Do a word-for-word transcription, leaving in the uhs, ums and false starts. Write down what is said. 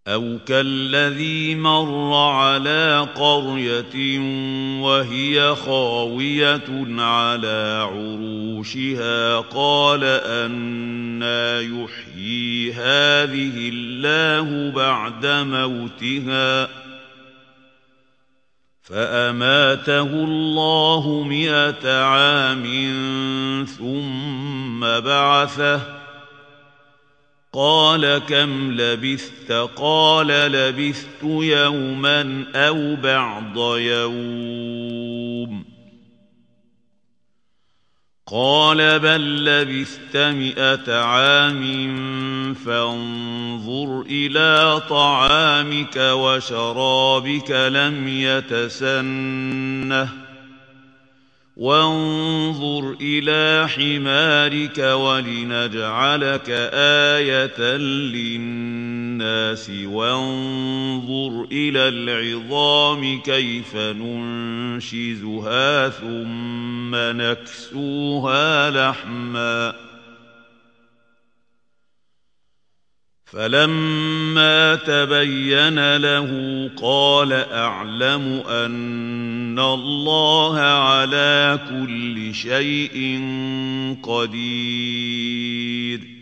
أَوْ كَالَّذِي مَرَّ عَلَىٰ قَرْيَةٍ وَهِيَ خَاوِيَةٌ عَلَىٰ عُرُوشِهَا قَالَ أَنَّىٰ يُحْيِي هَٰذِهِ اللَّهُ بَعْدَ مَوْتِهَا ۖ فَأَمَاتَهُ اللَّهُ مِائَةَ عَامٍ ثُمَّ بَعَثَهُ ۖ قَالَ كَمْ لَبِثْتَ ۖ قَالَ لَبِثْتُ يَوْمًا أَوْ بَعْضَ يَوْمٍ ۖ قَالَ بَل لَّبِثْتَ مِائَةَ عَامٍ فَانظُرْ إِلَىٰ طَعَامِكَ وَشَرَابِكَ لَمْ يَتَسَنَّهْ ۖ وَانظُرْ إِلَىٰ حِمَارِكَ وَلِنَجْعَلَكَ آيَةً لِّلنَّاسِ ۖ وَانظُرْ إِلَى الْعِظَامِ كَيْفَ نُنشِزُهَا ثُمَّ نَكْسُوهَا لَحْمًا ۚ فَلَمَّا تَبَيَّنَ لَهُ قَالَ أَعْلَمُ أَنَّ اللَّهَ عَلَىٰ كُلِّ شَيْءٍ قَدِيرٌ.